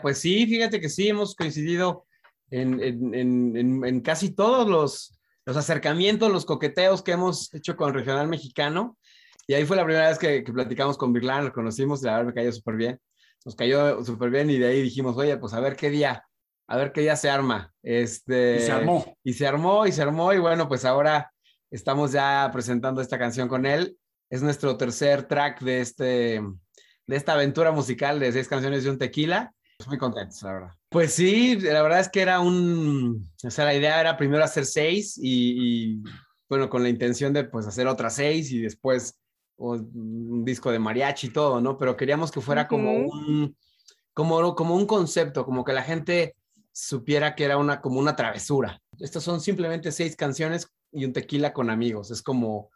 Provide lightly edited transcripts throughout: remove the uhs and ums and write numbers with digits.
Pues sí, fíjate que sí, hemos coincidido en casi todos los acercamientos, los coqueteos que hemos hecho con Regional Mexicano. Y ahí fue la primera vez que platicamos con Virlán, lo conocimos y la verdad me cayó súper bien. Nos cayó súper bien y de ahí dijimos, oye, pues a ver qué día se arma. Y se armó. Y se armó y bueno, pues ahora estamos ya presentando esta canción con él. Es nuestro tercer track de esta aventura musical de 6 canciones de un tequila. Muy contentos, la verdad. Pues sí, la verdad es que o sea, la idea era primero hacer 6 bueno, con la intención de pues hacer otras 6 y después un disco de mariachi y todo, ¿no? Pero queríamos que fuera Ujú. como un concepto, como que la gente supiera que era como una travesura. Estas son simplemente 6 canciones y un tequila con amigos. Es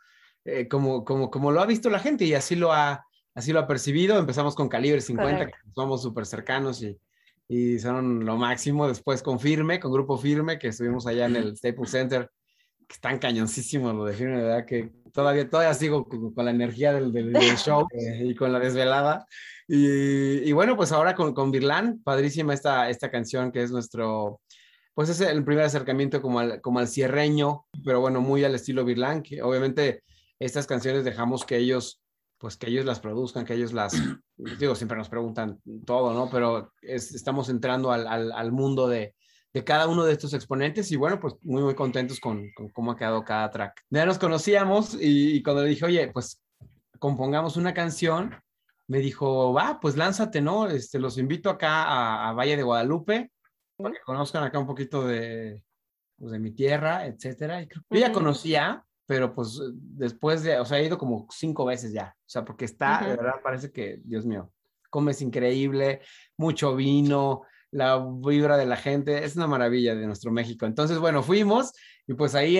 como lo ha visto la gente y así lo ha percibido. Empezamos con Calibre 50, que Correcto. somos súper cercanos y son lo máximo. Después con Grupo Firme, que estuvimos allá en el Staples Center, que están cañoncísimos lo de Firme, de verdad que todavía sigo con la energía del show y con la desvelada. Y bueno, pues ahora con Virlán, padrísima esta canción que es pues es el primer acercamiento como al cierreño, pero bueno, muy al estilo Virlán, que obviamente estas canciones dejamos pues que ellos las produzcan, que ellos digo, siempre nos preguntan todo, ¿no? Pero estamos entrando al mundo de cada uno de estos exponentes y bueno, pues muy, muy contentos con cómo ha quedado cada track. Ya nos conocíamos y cuando le dije, oye, pues compongamos una canción, me dijo, va, pues lánzate, ¿no? Los invito acá a Valle de Guadalupe para que conozcan acá un poquito pues, de mi tierra, etcétera. Y yo ya Ujú, conocía, pero pues después o sea, he ido como 5 veces ya. O sea, porque de ujú. verdad, parece que, Dios mío, comes increíble, mucho vino, la vibra de la gente, es una maravilla de nuestro México. Entonces, bueno, fuimos y pues ahí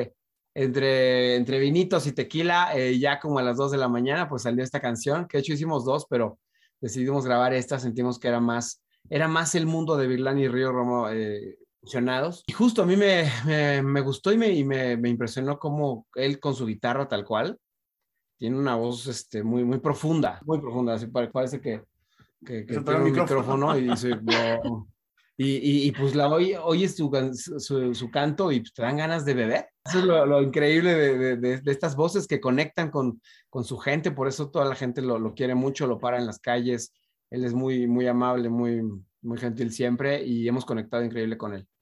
entre vinitos y tequila, ya como a las 2 de la mañana, pues salió esta canción, que de hecho hicimos dos, pero decidimos grabar esta, sentimos que era más el mundo de Virlán y Río Romo fusionados. Y justo a mí me gustó y me impresionó cómo él con su guitarra tal cual, tiene una voz muy profunda, así parece que Se pegó tiene el un micrófono. micrófono y pues oyes su canto y pues, te dan ganas de beber. Eso es lo increíble de estas voces que conectan con su gente, por eso toda la gente lo quiere mucho, lo para en las calles, él es muy, muy amable, muy, muy gentil siempre y hemos conectado increíble con él.